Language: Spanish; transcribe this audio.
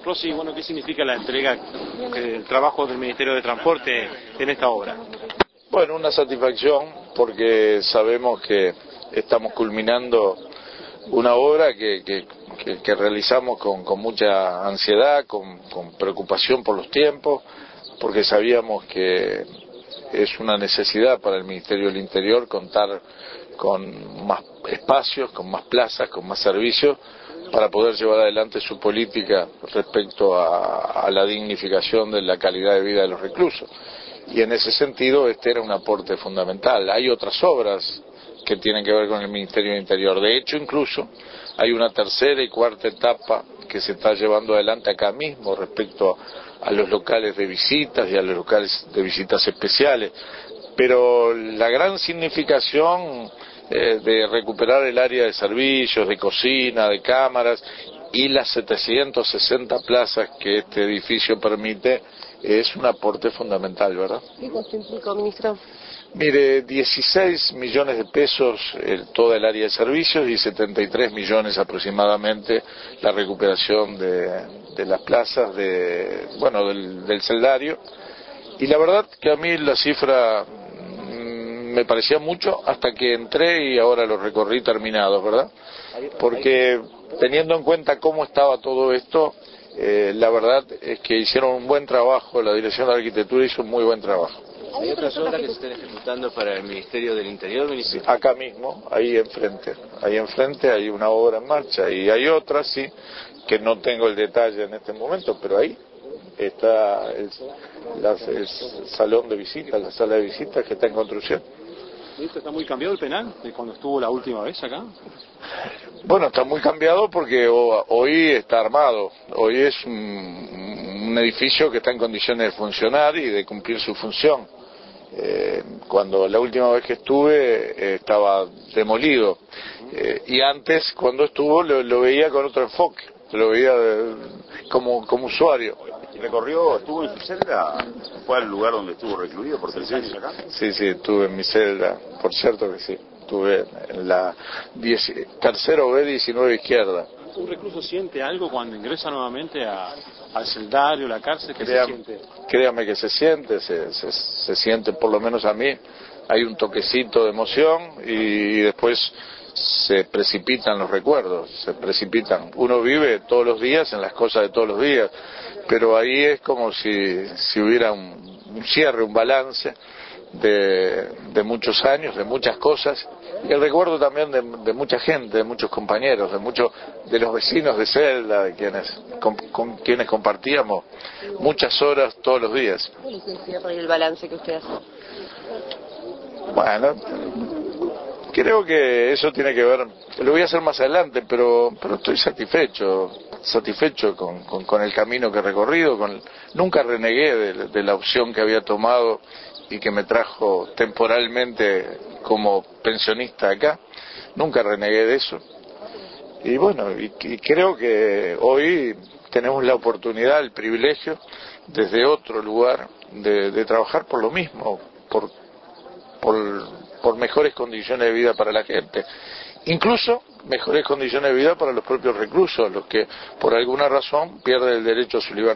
Rossi, bueno, ¿qué significa la entrega, el trabajo del Ministerio de Transporte en esta obra? Bueno, una satisfacción porque sabemos que estamos culminando una obra que realizamos con mucha ansiedad, con preocupación por los tiempos, porque sabíamos que es una necesidad para el Ministerio del Interior contar con más espacios, con más plazas, con más servicios, para poder llevar adelante su política respecto a la dignificación de la calidad de vida de los reclusos. Y en ese sentido este era un aporte fundamental. Hay otras obras que tienen que ver con el Ministerio del Interior. De hecho, incluso hay una tercera y cuarta etapa que se está llevando adelante acá mismo respecto a los locales de visitas y a los locales de visitas especiales. Pero la gran significación de recuperar el área de servicios, de cocina, de cámaras y las 760 plazas que este edificio permite es un aporte fundamental, ¿verdad? ¿Qué costo implicó, ministro? Mire, 16 millones de pesos toda el área de servicios y 73 millones aproximadamente la recuperación de las plazas del celdario. Y la verdad que a mí la cifra me parecía mucho hasta que entré y ahora lo recorrí terminados, ¿verdad? Porque teniendo en cuenta cómo estaba todo esto, la verdad es que hicieron un buen trabajo, la Dirección de Arquitectura hizo un muy buen trabajo. ¿Hay otras obras que se estén ejecutando para el Ministerio del Interior, ministro? Acá mismo, ahí enfrente hay una obra en marcha y hay otras, sí, que no tengo el detalle en este momento, pero ahí está el salón de visitas, la sala de visitas que está en construcción. ¿Ministro, está muy cambiado el penal de cuando estuvo la última vez acá? Bueno, está muy cambiado porque hoy está armado, hoy es un edificio que está en condiciones de funcionar y de cumplir su función. Cuando la última vez que estuve estaba demolido y antes cuando estuvo lo veía con otro enfoque, lo veía como usuario. Estuvo en su celda, fue al lugar donde estuvo recluido por 3 años acá. Sí, estuve en mi celda, por cierto que sí, estuve en la tercero B 19 izquierda. ¿Un recluso siente algo cuando ingresa nuevamente al celdario, la cárcel? ¿Qué se siente? Créame que se siente, se siente, por lo menos a mí, hay un toquecito de emoción y después se precipitan los recuerdos, se precipitan. Uno vive todos los días en las cosas de todos los días, pero ahí es como si hubiera un cierre, un balance de muchos años, de muchas cosas, y el recuerdo también de mucha gente, de muchos compañeros, de los vecinos de celda, con quienes compartíamos muchas horas todos los días. ¿Cuál es el cierre y el balance que usted hace? Bueno, creo que eso tiene que ver, lo voy a hacer más adelante, pero estoy satisfecho con el camino que he recorrido, nunca renegué de la opción que había tomado y que me trajo temporalmente como pensionista acá, nunca renegué de eso. Y bueno, y creo que hoy tenemos la oportunidad, el privilegio, desde otro lugar, de trabajar por lo mismo, por mejores condiciones de vida para la gente, incluso mejores condiciones de vida para los propios reclusos, los que por alguna razón pierden el derecho a su libertad.